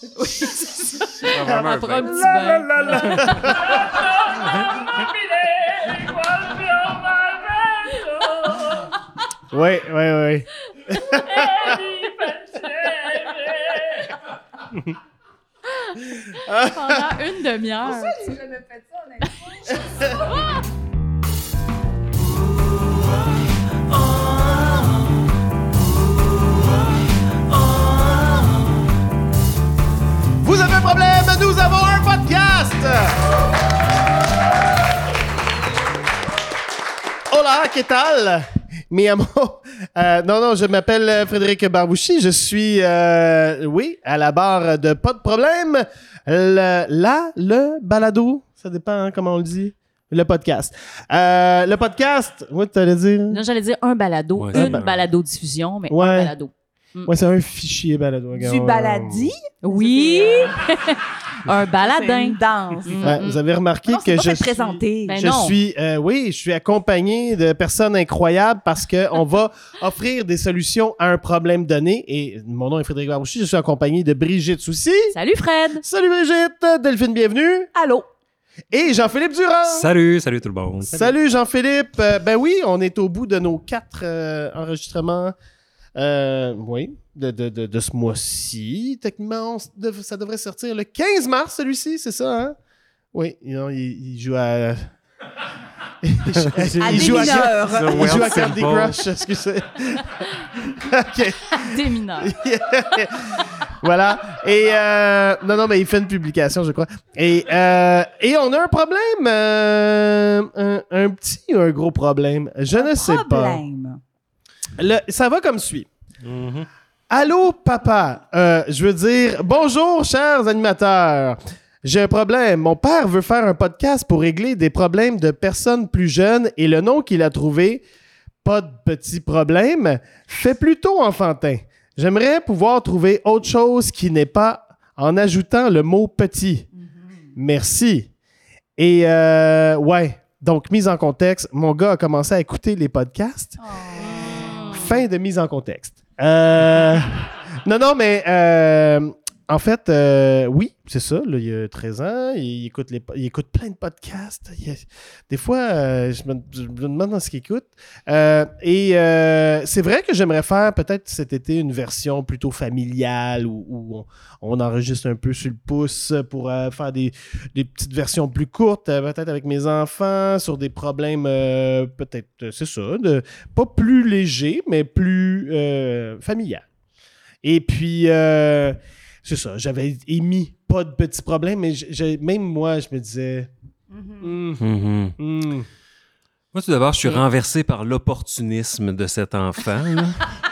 Oui, c'est ça. Vraiment un Après bain. un petit bain. Oui. Pendant une demi-heure. J'ai jamais fait ça, honnêtement. Vous avez un problème? Nous avons un podcast! Hola, ¿qué tal? Mi amor. Non, je m'appelle Frédéric Barbouchi. Je suis, à la barre de Pas de problème. Le balado, ça dépend comment on le dit. Le podcast. Le podcast, oui, tu allais dire? Là, j'allais dire un balado, Ouais, une c'est- balado-diffusion, mais Ouais. un balado. Ouais, c'est un fichier balado. Du baladi. Oui! Un C'est baladin. une danse. Ouais, vous avez remarqué Non, c'est que pas je fait suis... présenter. Ben Je non. suis, je suis accompagné de personnes incroyables parce qu'on va offrir des solutions à un problème donné. Et mon nom est Frédéric Barbouchi. Je suis accompagné de Brigitte Soucy. Salut Fred! Salut Brigitte. Delphine, bienvenue. Allô? Et Jean-Philippe Durand. Salut tout le monde. Salut Jean-Philippe. Ben oui, on est au bout de nos 4 enregistrements. Oui, de ce mois-ci. Techniquement, ça devrait sortir le 15 mars, celui-ci, c'est ça, hein? Oui, non, il joue à... À il des joue mineurs. Il joue à Well, Candy simple. Crush, excusez. OK. Des mineurs. Voilà. Et non, mais il fait une publication, je crois. Et on a un problème. Un petit ou un gros problème? Je ne sais pas. Problème. Ça va comme suit. Mhm. Allô, papa. Je veux dire, bonjour, chers animateurs. J'ai un problème. Mon père veut faire un podcast pour régler des problèmes de personnes plus jeunes et le nom qu'il a trouvé, pas de petit problème, fait plutôt enfantin. J'aimerais pouvoir trouver autre chose qui n'est pas en ajoutant le mot petit. Merci. Et ouais, donc mise en contexte, mon gars a commencé à écouter les podcasts. Fin de mise en contexte. Non, mais en fait, oui, c'est ça. Là, il y a 13 ans, il écoute plein de podcasts. Des fois, je me demande dans ce qu'il écoute. Et c'est vrai que j'aimerais faire peut-être cet été une version plutôt familiale où on enregistre un peu sur le pouce pour faire des petites versions plus courtes, peut-être avec mes enfants, sur des problèmes peut-être, c'est ça, pas plus légers, mais plus familial. Et puis, c'est ça, j'avais émis pas de petits problèmes, mais même moi, je me disais... Mhm. Hmm. Moi, tout d'abord, je suis renversé par l'opportunisme de cet enfant là,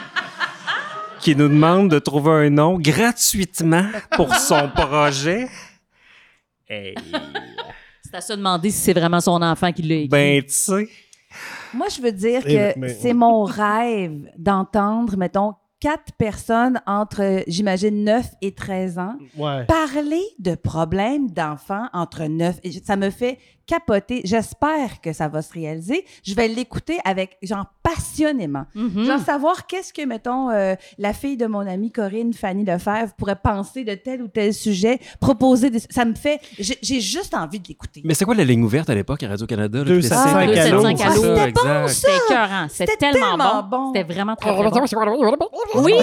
qui nous demande de trouver un nom gratuitement pour son projet. Hey. C'est à se demander si c'est vraiment son enfant qui l'a écrit. Ben, tu sais. Moi, je veux dire Eh, que mais- c'est mon rêve d'entendre, mettons, 4 personnes entre, j'imagine, 9 et 13 ans Ouais. parler de problèmes d'enfants entre 9 et... Ça me fait capoter. J'espère que ça va se réaliser. Je vais l'écouter avec, genre, passionnément. Mhm. Genre, savoir qu'est-ce que, mettons, la fille de mon amie Corinne, Fanny Lefebvre, pourrait penser de tel ou tel sujet, proposer des... Ça me fait... J'ai juste envie de l'écouter. Mais c'est quoi la ligne ouverte à l'époque à Radio-Canada? là, 275 qui était allô. 275 allô. C'est ça, C'était bon, exact. ça! C'était écœurant. C'était tellement bon. C'était vraiment très, très bon. Oui!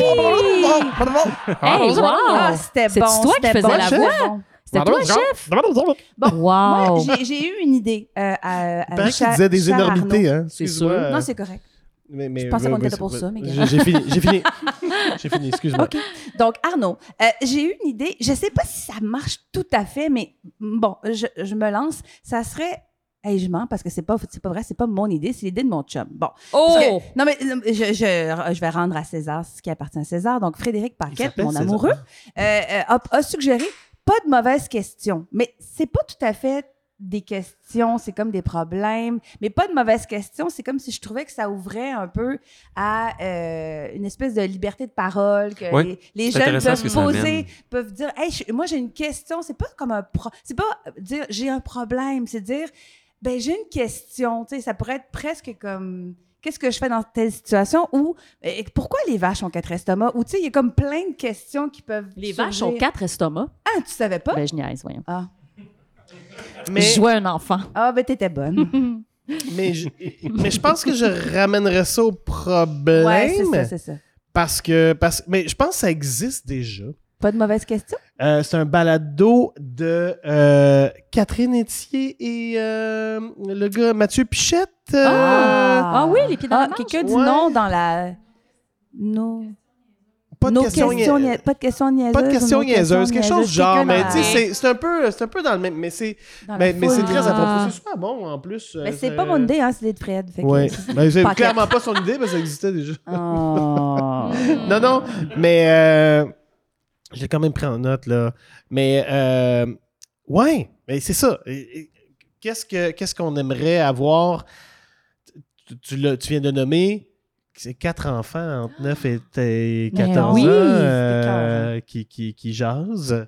Hey, wow! Ah, c'était C'est-tu bon. toi qui c'était faisais bon, la c'était voix? bon. C'était toi, chef? Bon, moi, Wow! j'ai eu une idée. Il paraît qu'il disait des énormités, hein? C'est Excuse-moi. sûr. Non, c'est correct. Mais, Je pensais qu'on était c'est pour pas- ça, mais gars. J'ai fini. J'ai fini, excuse-moi. OK. Donc, Arnaud, j'ai eu une idée. Je ne sais pas si ça marche tout à fait, mais bon, je me lance. Ça serait... Hey, je mens parce que c'est pas vrai, c'est pas mon idée, c'est l'idée de mon chum. Bon. Parce que- Oh! non, mais je vais rendre à César ce qui appartient à César. Donc, Frédéric Il Paquette, s'appelle mon César. amoureux, a suggéré pas de mauvaises questions. Mais c'est pas tout à fait des questions, c'est comme des problèmes. Mais pas de mauvaises questions, c'est comme si je trouvais que ça ouvrait un peu à une espèce de liberté de parole, que Oui, les c'est jeunes intéressant ce que ça peuvent poser, amène. peuvent dire hey, moi j'ai une question. C'est pas comme c'est pas dire j'ai un problème, c'est dire ben j'ai une question. Tu sais, ça pourrait être presque comme qu'est-ce que je fais dans telle situation? Ou pourquoi les vaches ont 4 estomacs? Ou tu sais, il y a comme plein de questions qui peuvent Les surgir. vaches ont 4 estomacs. Ah, tu savais pas? Ben, je niaise, voyons. Ah. Mais, Je jouais un enfant. Ah, ben t'étais bonne. mais je pense que je ramènerais ça au problème. Ouais, c'est ça. Mais je pense que ça existe déjà. Pas de mauvaise question? C'est un balado de Catherine Etier et le gars Mathieu Pichette. Ah oui, les pieds dans la marche. Quelqu'un dit Ouais. non dans la... Pas de Nos questions pas de questions niaiseuses. Pas de questions ou nos niaiseuses, quelque chose du genre, mais quelqu'un tu sais, c'est un peu dans le même, mais c'est dans la mais c'est foule. très approfondi. C'est super bon en plus. Mais c'est pas mon idée, hein, c'est l'idée de Fred. Fait que Ouais, mais c'est Pas clairement pas son idée, parce que ça existait déjà. Oh. Non, mais j'ai quand même pris en note, là. Mais, ouais, mais c'est ça. Qu'est-ce qu'on aimerait avoir? Tu viens de nommer, c'est 4 enfants entre 9 et 14 oui, ans qui jasent,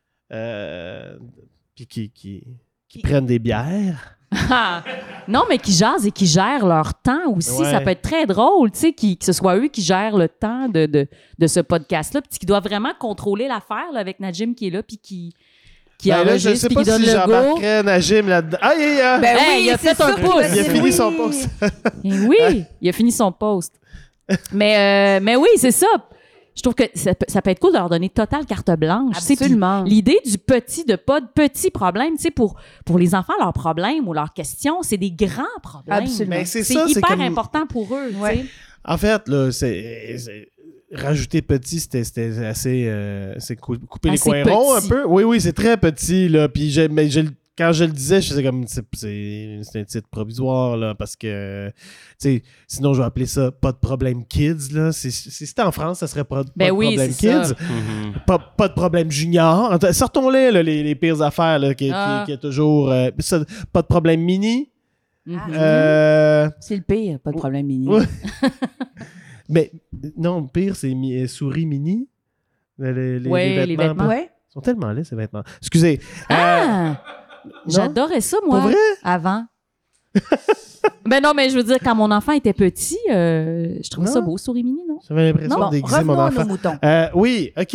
puis qui prennent des bières. Non, mais qui jasent et qui gèrent leur temps aussi. Ouais. Ça peut être très drôle, tu sais, que ce soit eux qui gèrent le temps de ce podcast-là, puis qui doivent vraiment contrôler l'affaire là, avec Najim qui est là, puis qui Ben là, je enregistre, sais puis pas qui donne si le go. j'embarquerais Najim là-dedans. Ah, Ben Hey, oui, il a c'est fait un sûr pouce. qu'il il a va fini dire son oui. post. Et oui, il a fini son post. Mais oui, c'est ça. Je trouve que ça peut être cool de leur donner totale carte blanche. tu sais, puis Absolument. L'idée de pas de petits problèmes, tu sais, pour les enfants, leurs problèmes ou leurs questions, c'est des grands problèmes. Absolument. Ben, c'est C'est ça, c'est hyper comme... important pour eux, tu sais. Ouais. En fait, là, rajouter petit, c'était assez... c'est couper les Assez coins ronds un petit. peu. Oui, c'est très petit, là. Puis quand je le disais, je faisais comme... C'est un titre provisoire, là, parce que... Tu sais, sinon, je vais appeler ça « Pas de problème kids », là. Si c'était en France, ça serait pas de problème c'est kids. ça. Pas de problème junior. Sortons-les, là, les pires affaires, là, qui est toujours... pas de problème mini. Mhm. C'est le pire, pas de problème, Mini. Ouais. Mais non, le pire, c'est souris mini. Ouais, les vêtements. Ouais. Ils sont tellement laids, ces vêtements. Excusez. Ah! Non? J'adorais ça, moi, Pour vrai? avant. Ben non, mais je veux dire, quand mon enfant était petit, je trouvais Non. ça beau, souris mini, non? J'avais l'impression Bon, de déguiser mon revenons à enfant. nos moutons. Oui, OK.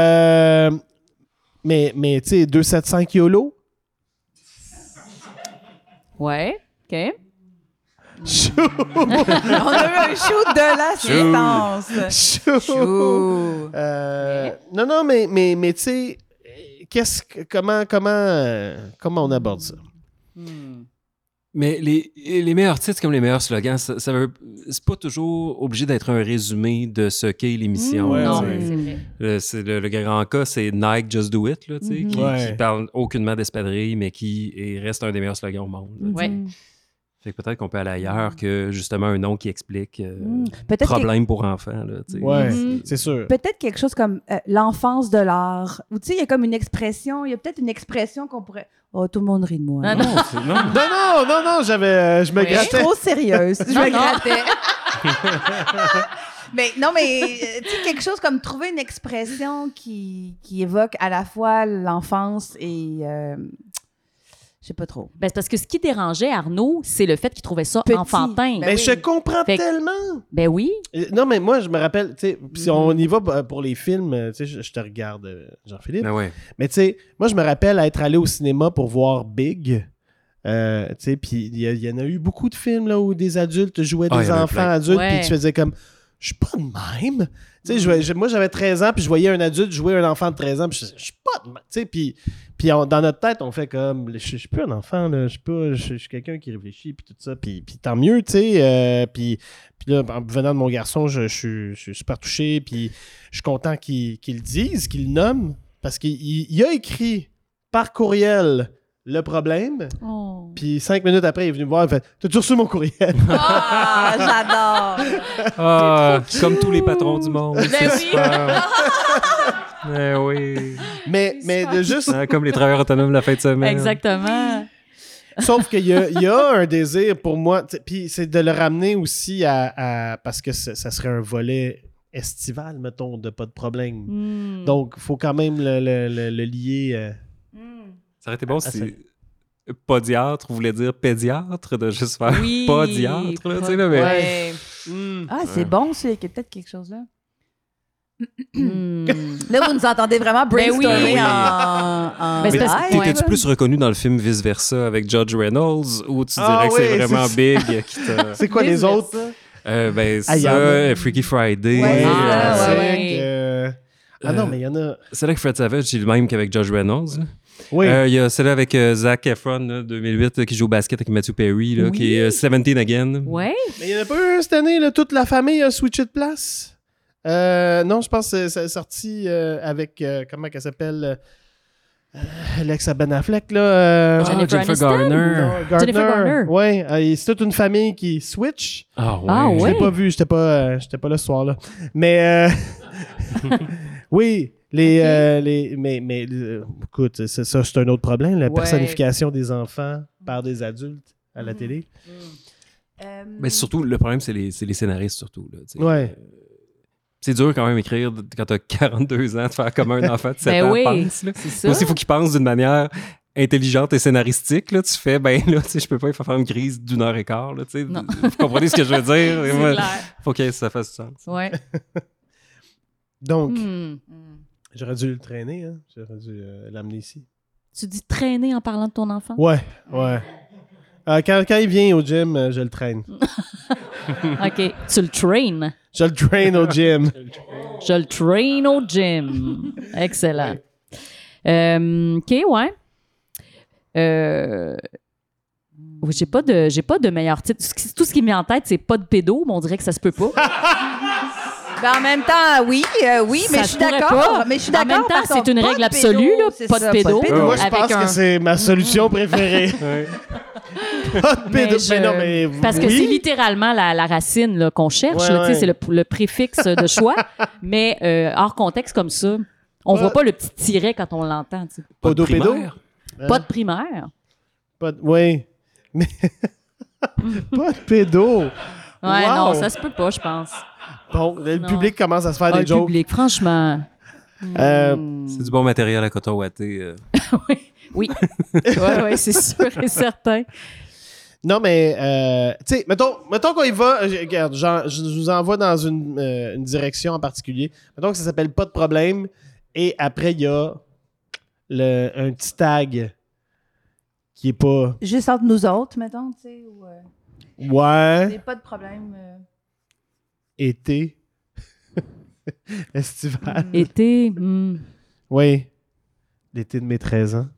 Mais tu sais, 275 YOLO. Ouais, OK. Chou! On a eu un shoot de l'assistance. Chou! Non, mais tu sais, comment on aborde ça? Mais les meilleurs titres comme les meilleurs slogans, c'est pas toujours obligé d'être un résumé de ce qu'est l'émission. Ouais, non, ouais. c'est vrai. Le grand cas, c'est Nike Just Do It, là, tu sais, Ouais. qui parle aucunement d'espadrille, mais qui reste un des meilleurs slogans au monde. là. Ouais. Fait que peut-être qu'on peut aller ailleurs que justement un nom qui explique Peut-être problème pour enfants. Là, tu sais. Ouais, Mhm. c'est sûr. Peut-être quelque chose comme l'enfance de l'art. Ou tu sais, il y a comme une expression, il y a peut-être une expression qu'on pourrait... Oh, tout le monde rit de moi. Non, Non, c'est- non. Non, je me Oui. Je suis grattais. trop sérieuse. Je Non, me non. grattais. Mais non, mais tu sais, quelque chose comme trouver une expression qui évoque à la fois l'enfance et... je sais pas trop. Ben, c'est parce que ce qui dérangeait Arnaud, c'est le fait qu'il trouvait ça Petit. enfantin. Ben Mais oui. je comprends Fait que- tellement. Ben oui. Non, mais moi, je me rappelle, tu sais, si on y va pour les films, tu sais, je te regarde, Jean-Philippe. Ben ouais. Mais tu sais, moi, je me rappelle être allé au cinéma pour voir Big. Tu sais, puis il y en a eu beaucoup de films là, où des adultes jouaient Ah, il des y en a eu enfants plein. adultes, Ouais. puis tu faisais comme, je suis pas de même. Tu sais, moi, j'avais 13 ans, puis je voyais un adulte jouer un enfant de 13 ans, puis je suis pas de même. Tu sais, puis dans notre tête, on fait comme, je suis plus un enfant, là, je suis quelqu'un qui réfléchit, puis tout ça, puis tant mieux, tu sais. Puis là, en venant de mon garçon, je suis super touché, puis je suis content qu'il le dise, qu'il le nomme, parce qu'il a écrit par courriel le problème, Oh. puis 5 minutes après, il est venu me voir, il fait « T'as-tu reçu mon courriel? Ah, j'adore! Ah, comme tous les patrons du monde. Ben c'est oui. super. Ben oui. » Mais de juste... Ah, comme les travailleurs autonomes la fin de semaine. Exactement. Sauf qu'il y a un désir pour moi, puis c'est de le ramener aussi à parce que ça serait un volet estival, mettons, de pas de problème. Mm. Donc, il faut quand même le lier... Ça aurait été bon Ah, si podiatre voulait dire pédiatre, de juste faire Oui. podiatre, là, tu sais, là, mais... Ouais. Ah, c'est bon, c'est qu'il y a peut-être quelque chose là. Hmm. Là, vous nous entendez vraiment Ben oui. brainstormer Oui. en Mais c'est Mais parce- live. t'étais-tu plus reconnu dans le film Vice Versa avec Judge Reynolds ou tu dirais Ah que c'est oui, vraiment c'est- big qui t'a... C'est quoi les autres? Ben Ah, y en ça, a. Freaky Friday. Ouais, Ah, ouais, ouais. Ah non, mais il y en a... C'est là que Fred Savage, c'est le même qu'avec Judge Reynolds. Là. Oui. Il y a celle-là avec Zac Efron, là, 2008, là, qui joue au basket avec Matthew Perry, là, Oui. qui est 17 Again. Ouais. Mais il n'y en a pas eu cette année, là, toute la famille a switché de place. Non, je pense que c'est sorti avec, comment qu'elle s'appelle, l'ex à Ben Affleck, là. Jennifer Aniston? Non, Jennifer Garner. Ouais, c'est toute une famille qui switch. Ah ouais. Ah Je ouais. l'ai pas vu, j'étais pas là ce soir-là. Mais, oui, écoute, ça, c'est un autre problème, la Ouais. personnification des enfants par des adultes à la télé. Mais surtout, le problème, c'est les scénaristes, surtout. Là, tu sais. Ouais. C'est dur quand même écrire quand t'as 42 ans de faire comme un enfant de 7 Ben ans oui, pense. Là. c'est ça. Aussi, il faut qu'il pense d'une manière intelligente et scénaristique. Là. Tu fais, ben là, tu sais, je peux pas faire une crise d'1h15. Là, tu sais. Non. Vous comprenez ce que je veux dire? C'est Moi, clair. faut que ça fasse du sens. Ouais. Donc, Hmm. j'aurais dû le traîner, hein. J'aurais dû l'amener ici. Tu dis traîner en parlant de ton enfant? Ouais. Quand il vient au gym, je le traîne. OK. Tu le traînes. Je le traîne au gym. Je le traîne au gym. Excellent. OK, ouais. Oui, j'ai pas de meilleur titre. Tout ce qui me vient en tête, c'est pas de pédo, mais on dirait que ça se peut pas. Ben, en même temps, oui, mais Ça je suis se pourrait d'accord. pas. Mais je suis En d'accord. même temps, par contre, c'est une pas règle de absolue, là, c'est pas de ça, pédo. Moi, je Avec pense un- que c'est ma solution préférée. Pas de pédo. Mais non, mais parce que oui. c'est littéralement la racine là, qu'on cherche. Ouais, là, tu sais, ouais. c'est le préfixe de choix. Mais hors contexte comme ça, on voit pas le petit tiret quand on l'entend. Tu sais. Podo-pédo. Primaire. Pas de primaire. Oui. Mais pas de pédo. Ouais, Wow. non, ça se peut pas, je pense. Bon, le Non. public commence à se faire Ah, des le jokes. public, franchement. C'est du bon matériel à coton ouaté. Oui. Oui, c'est sûr et certain. Non, mais, tu sais, mettons qu'on y va. Regarde, je vous envoie dans une direction en particulier. Mettons que ça s'appelle Pas de problème. Et après, il y a un petit tag qui est pas. Juste entre nous autres, mettons, tu sais, ou... Ouais, c'est pas de problème. été. Estival. Été. Oui. L'été de mes 13 ans.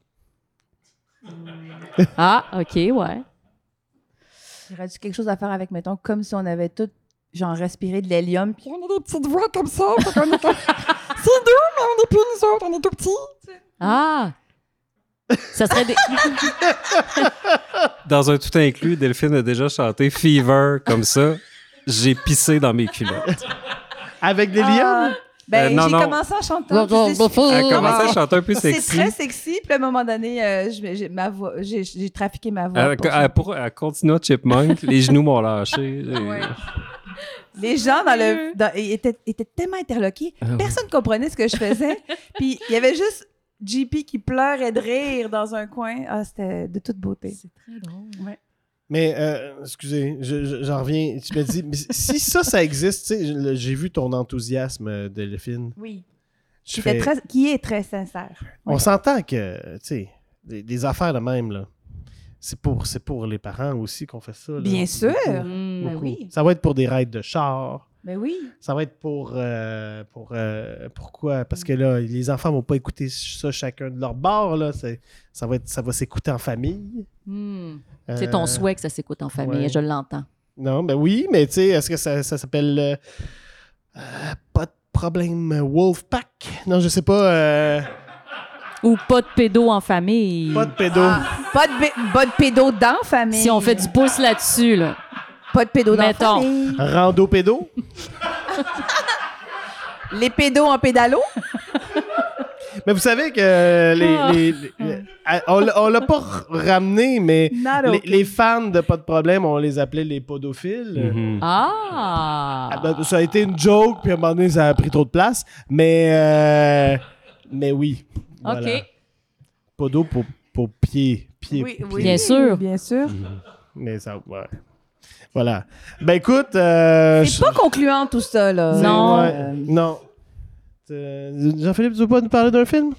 Ah, OK, ouais. J'aurais dû quelque chose à faire avec, mettons, comme si on avait tout, genre, respiré de l'hélium, puis on a des petites voix comme ça. Fait qu'on est comme... C'est doux, mais on n'est plus nous autres, on est tout petits. Ah! Ça serait des. Dans un tout inclus, Delphine a déjà chanté Fever comme ça. J'ai pissé dans mes culottes. Avec des lions? Ben, non, j'ai non. commencé en chantant. Elle a commencé à chanter un peu C'est sexy. très sexy. Puis à un moment donné, j'ai trafiqué ma voix. Elle continue à Chipmunk. Les genoux m'ont lâché. Ouais. Les gens ils étaient tellement interloqués. Ah ouais. Personne ne comprenait ce que je faisais. Puis il y avait juste JP qui pleurait de rire dans un coin. Ah, c'était de toute beauté. C'est très drôle. Ouais. Mais, excusez, j'en reviens. Tu me dis, mais si ça existe, tu sais, j'ai vu ton enthousiasme, Delphine. Oui. Je fais- Qui est très sincère. On Ouais. s'entend que, tu sais, des affaires de même, là, c'est pour les parents aussi qu'on fait ça. Là. Bien sûr. Mm. Ben oui. Ça va être pour des raids de char. Ben oui. Ça va être pourquoi? Parce que là, les enfants vont pas écouter ça chacun de leur bord. Là. Ça va s'écouter en famille. C'est ton souhait que ça s'écoute en famille, ouais. je l'entends. Non, ben oui, mais tu sais, est-ce que ça s'appelle pas de problème Wolfpack? Non, je sais pas. Ou pas de pédo en famille. Pas de pédo. Pas de pédo dans la famille. Si on fait du pouce là-dessus, là. Pas de pédo dans la Mettons. famille. Rando pédo? Les pédos en pédalo. Mais vous savez que on l'a pas ramené, mais Not okay. les fans de Pas de problème, on les appelait les podophiles. Mhm. Ah! Ben, ça a été une joke, puis à un moment donné, ça a pris trop de place. Mais oui. Voilà. OK. Podo pour Pour pied. Oui, Bien sûr. Bien sûr. Mais ça, ouais. Voilà. Ben écoute... C'est pas concluant tout ça, là. Non. Ouais, non. Jean-Philippe, tu veux pas nous parler d'un film?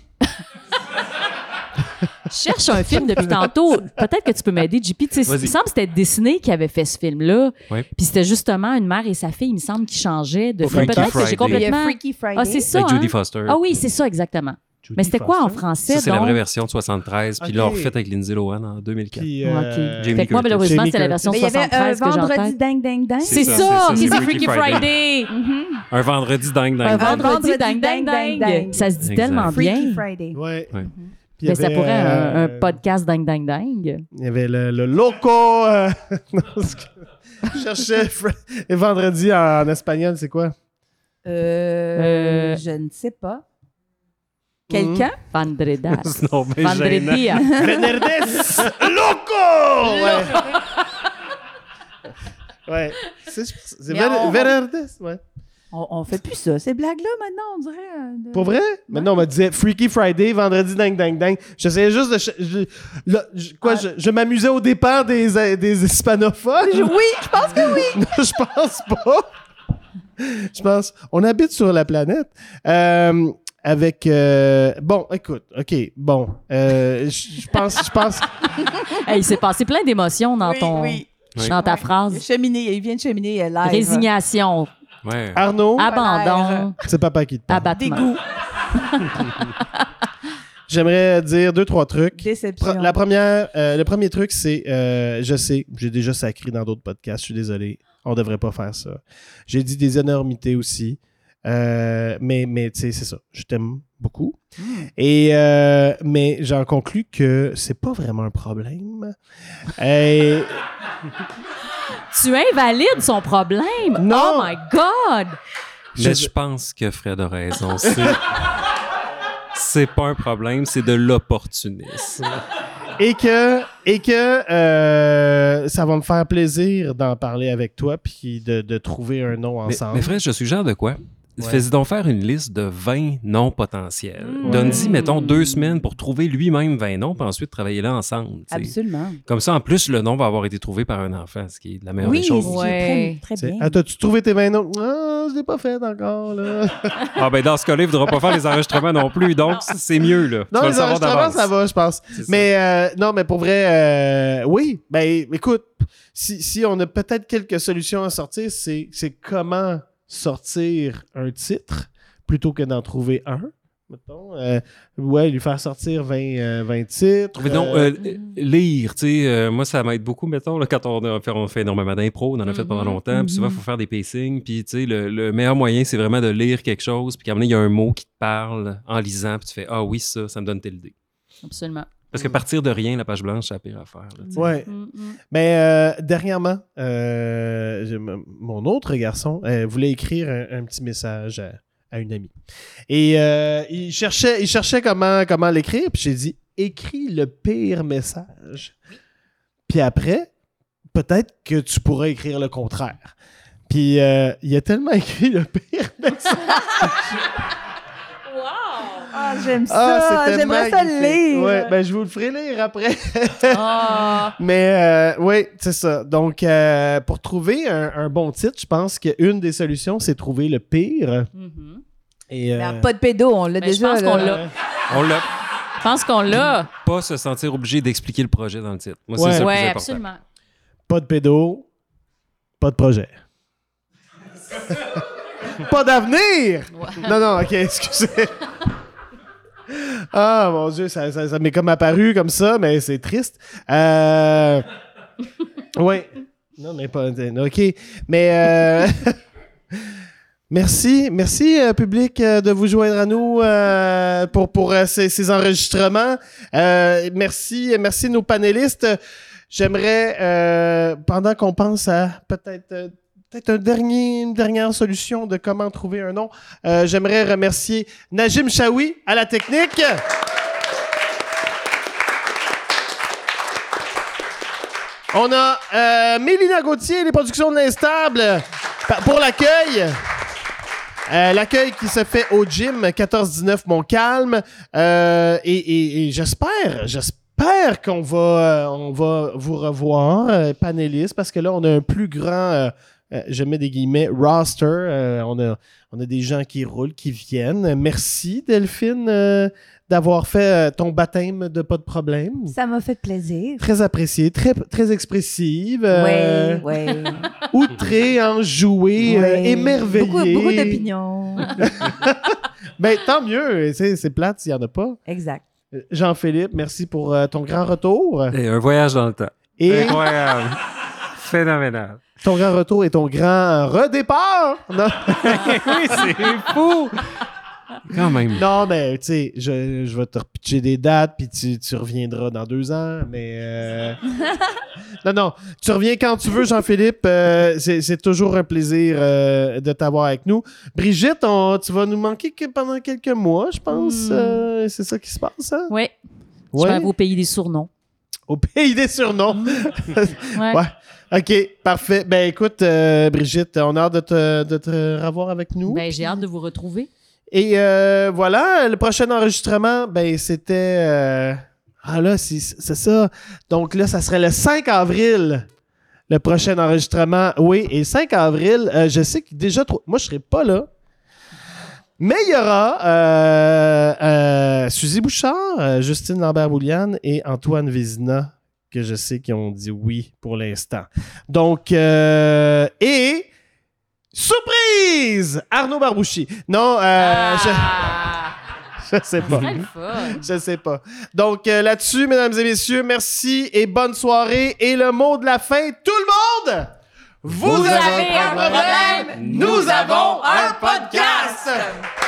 Je cherche un film depuis tantôt. Peut-être que tu peux m'aider, JP. Tu sais, Vas-y. il me semble que c'était Disney qui avait fait ce film-là. Ouais. Puis c'était justement une mère et sa fille, il me semble, qui changeaient de Freaky Peut-être que Friday. j'ai Il y a complètement... Freaky Friday. Ah, c'est ça, Avec Jodie hein? Foster. Ah oui, c'est ça, exactement. Judy Mais c'était quoi en Foster? français, Ça, c'est la donc? vraie version de 73, puis Ok. là, on refait avec Lindsay Lohan en 2004. Puis, OK. Jamie Fait que moi, Curtis. malheureusement, Jamie c'est la version Mais il y avait 73 que j'ai en Vendredi tête. Ding Ding Ding. C'est ça, ça, c'est qui ça, c'est c'est Freaky Freaky Friday. Un vendredi dingue, Un dingue, dingue. vendredi, dang, Vendredi, dang, dang, dang. dang. Ça se dit Exact. tellement Freaky bien. Friday. Ouais. Ouais. Puis il y Mais ça avait, pourrait un podcast dang, dang, dang. Il y avait le Loco. Non, c'est que- je cherchais vendredi en espagnol, c'est quoi? Je ne sais pas. Quelqu'un? Vendredas. Non, mais gênant. Vendredia. Venerdes Loco! Ouais. Ouais. C'est Mais on- Venerdes, ouais. On fait plus ça. Ces blagues-là, maintenant, on dirait. Pour vrai? Maintenant, on me disait Freaky Friday, vendredi, ding, ding, ding. J'essayais juste de... je m'amusais au dépens des hispanophones. Oui, je pense que oui. Non, je pense pas. Je pense... On habite sur la planète. Avec... bon, écoute, OK, bon. Je pense... Hey, il s'est passé plein d'émotions dans Oui. dans ta Il phrase. vient de cheminer live. Résignation, Ouais. Arnaud, abandon, c'est papa qui te parle. abattement. Dégoût, J'aimerais dire 2-3 trucs. déception. Le premier truc, c'est, je sais, j'ai déjà sacré dans d'autres podcasts, je suis désolé, on devrait pas faire ça. J'ai dit des énormités aussi, mais tu sais, c'est ça, je t'aime beaucoup. Et, mais j'en conclus que c'est pas vraiment un problème. Et, Tu invalides son problème. Non. Oh my God. Mais je pense que Fred a raison. C'est pas un problème, c'est de l'opportunisme. et que ça va me faire plaisir d'en parler avec toi puis de trouver un nom ensemble. Mais Fred, je suggère de quoi? Ouais. Fais-y donc faire une liste de 20 noms potentiels. Mm. Donne-y, mettons, 2 semaines pour trouver lui-même 20 noms, puis ensuite travailler là ensemble. tu sais. Absolument. Comme ça, en plus, le nom va avoir été trouvé par un enfant, ce qui est la meilleure des Oui, choses. Ouais. très, T'sais, très bien. ah, t'as-tu trouvé tes 20 noms? Ah, je l'ai pas fait encore, là. Ah ben dans ce cas-là, il ne faudra pas faire les enregistrements non plus, donc c'est mieux, là. Tu Non, vas les le savoir enregistrements, d'avance. ça va, je pense. C'est ça. Mais non, mais pour vrai, oui. Ben, écoute, si on a peut-être quelques solutions à sortir, c'est comment sortir un titre plutôt que d'en trouver un. Mettons, ouais, lui faire sortir 20 titres. Mais non, lire, tu sais, moi, ça m'aide beaucoup, mettons, là, quand on fait énormément d'impro, on en a fait pendant longtemps, puis souvent, il faut faire des pacings, puis tu sais, le meilleur moyen, c'est vraiment de lire quelque chose, puis qu'à un moment donné, il y a un mot qui te parle en lisant, puis tu fais « Ah oui, ça me donne telle idée. Absolument. » Parce que partir de rien, la page blanche, c'est la pire affaire. Là, tu sais. Ouais. Mais dernièrement, mon autre garçon voulait écrire un petit message à une amie. Et il cherchait comment l'écrire, puis j'ai dit « Écris le pire message. » Puis après, peut-être que tu pourras écrire le contraire. Puis il a tellement écrit le pire message. Ah, j'aime ça. c'était J'aimerais ça le magnifique. lire. Ouais, ben je vous le ferai lire après. Ah. Mais oui, c'est ça. Donc, pour trouver un bon titre, je pense qu'une des solutions, c'est trouver le pire. Mhm. Et, Mais pas de pédo, on l'a Mais je déjà. pense là. qu'on l'a. On l'a Je pense qu'on l'a. pas se sentir obligé d'expliquer le projet dans le titre. Moi, Ouais. c'est ça le plus Oui, important. absolument. pas de pédo, pas de projet. Pas d'avenir! Non, ok, excusez. Ah, mon Dieu, ça m'est comme apparu comme ça, mais c'est triste. Oui. Non, mais pas... OK. Mais... Merci, public, de vous joindre à nous pour ces enregistrements. Merci nos panélistes. J'aimerais, pendant qu'on pense à peut-être une dernière solution de comment trouver un nom, j'aimerais remercier Najim Chaoui à la technique. On a Mélina Gauthier, les productions de l'Instable, pour l'accueil. L'accueil qui se fait au gym 1419 Montcalm. Et j'espère j'espère qu'on va, on va vous revoir, panélistes, parce que là, on a un plus grand, je mets des guillemets, roster. On a des gens qui roulent, qui viennent. Merci, Delphine, d'avoir fait ton baptême de pas de problème. Ça m'a fait plaisir. Très appréciée, très, très expressive. Oui. Outrée, enjouée, émerveillée. Beaucoup d'opinions. Ben, tant mieux. C'est plate s'il n'y en a pas. Exact. Jean-Philippe, merci pour ton grand retour. Et un voyage dans le temps. Et Incroyable. Phénoménal. ton grand retour et ton grand redépart. Non, Oui, c'est fou. Quand même. non mais tu sais, je vais te repitcher des dates, puis tu reviendras dans 2 ans. Mais non, tu reviens quand tu veux, Jean-Philippe. C'est toujours un plaisir de t'avoir avec nous. Brigitte, tu vas nous manquer pendant quelques mois, je pense. C'est ça qui se passe, hein? Oui. Je Ouais. vais au pays des surnoms. Au pays des surnoms. Ouais. Ouais. OK, parfait. Ben écoute, Brigitte, on a hâte de te revoir avec nous. Ben, j'ai hâte de vous retrouver. Et voilà, le prochain enregistrement, ben c'était... Ah là, c'est ça. Donc là, ça serait le 5 avril, le prochain enregistrement. Oui, et 5 avril, je sais que déjà... Moi, je serai pas là. Mais il y aura Suzy Bouchard, Justine Lambert-Bouliane et Antoine Vézina, que je sais qui ont dit oui pour l'instant. Donc, et... Surprise! Arnaud Barbouchi. Non, je sais pas. C'est le fun. Je sais pas. Donc, là-dessus, mesdames et messieurs, merci et bonne soirée. Et le mot de la fin, tout le monde! Vous avez un problème, nous avons un podcast!